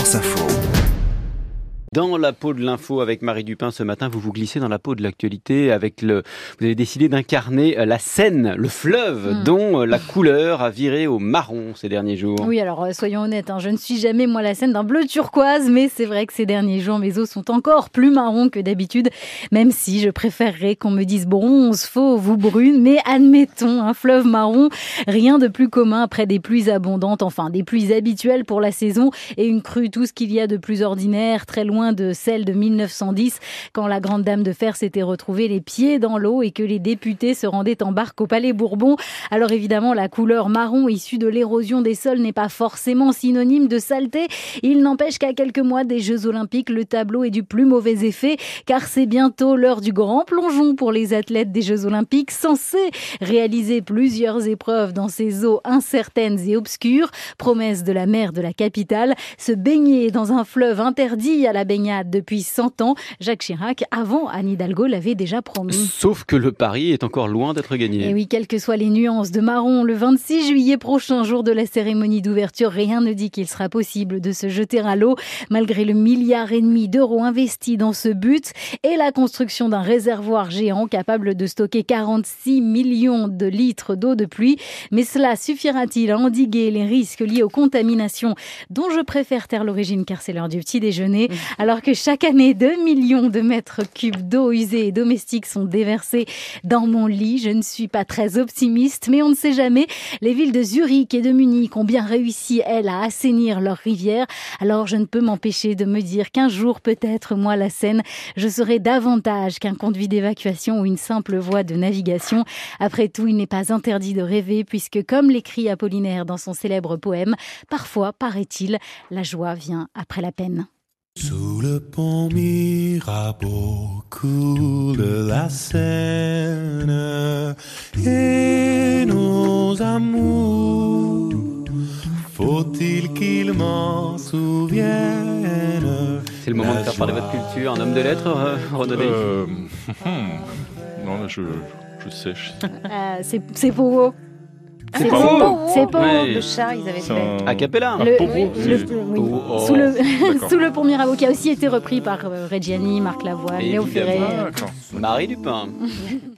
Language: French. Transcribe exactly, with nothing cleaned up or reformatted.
France Info. Dans la peau de l'info avec Marie Dupin ce matin, vous vous glissez dans la peau de l'actualité avec le. Vous avez décidé d'incarner la Seine, le fleuve, mmh. dont la couleur a viré au marron ces derniers jours. Oui, alors soyons honnêtes, hein, je ne suis jamais moi la Seine d'un bleu turquoise, mais c'est vrai que ces derniers jours mes eaux sont encore plus marrons que d'habitude, même si je préférerais qu'on me dise bronze, fauve ou brune, mais admettons un fleuve marron, rien de plus commun après des pluies abondantes, enfin des pluies habituelles pour la saison et une crue, tout ce qu'il y a de plus ordinaire, très loin de celle de mille neuf cent dix, quand la grande dame de fer s'était retrouvée les pieds dans l'eau et que les députés se rendaient en barque au Palais Bourbon. Alors évidemment, la couleur marron issue de l'érosion des sols n'est pas forcément synonyme de saleté. Il n'empêche qu'à quelques mois des Jeux Olympiques, le tableau est du plus mauvais effet, car c'est bientôt l'heure du grand plongeon pour les athlètes des Jeux Olympiques, censés réaliser plusieurs épreuves dans ces eaux incertaines et obscures. Promesse de la maire de la capitale, se baigner dans un fleuve interdit à la baignade depuis cent ans. Jacques Chirac, avant Anne Hidalgo, l'avait déjà promis. Sauf que le pari est encore loin d'être gagné. Et oui, quelles que soient les nuances de marron, le vingt-six juillet prochain, jour de la cérémonie d'ouverture, rien ne dit qu'il sera possible de se jeter à l'eau, malgré le milliard et demi d'euros investis dans ce but et la construction d'un réservoir géant capable de stocker quarante-six millions de litres d'eau de pluie. Mais cela suffira-t-il à endiguer les risques liés aux contaminations dont je préfère taire l'origine car c'est l'heure du petit déjeuner? Alors que chaque année, deux millions de mètres cubes d'eau usée et domestique sont déversés dans mon lit. Je ne suis pas très optimiste, mais on ne sait jamais. Les villes de Zurich et de Munich ont bien réussi, elles, à assainir leurs rivières. Alors je ne peux m'empêcher de me dire qu'un jour, peut-être, moi, la Seine, je serai davantage qu'un conduit d'évacuation ou une simple voie de navigation. Après tout, il n'est pas interdit de rêver, puisque comme l'écrit Apollinaire dans son célèbre poème, parfois, paraît-il, la joie vient après la peine. Sous le pont Mirabeau coule la Seine et nos amours, faut-il qu'ils m'en souviennent? C'est le moment de faire parler votre culture. Un homme de lettres, euh, Renaudé euh, Non, là, je, je sèche. Euh, c'est, c'est beau. C'est, c'est pas beau, beau. C'est beau. Ouais. Le chat, ils avaient C'est fait. un... A cappella. Le, Popo, oui, c'est- le, oui. Oh. Sous, le, D'accord. sous le pont Mirabeau, qui a aussi été repris par euh, Reggiani, Marc Lavoine, Léo Évidemment. Ferré. D'accord. Marie Dupin.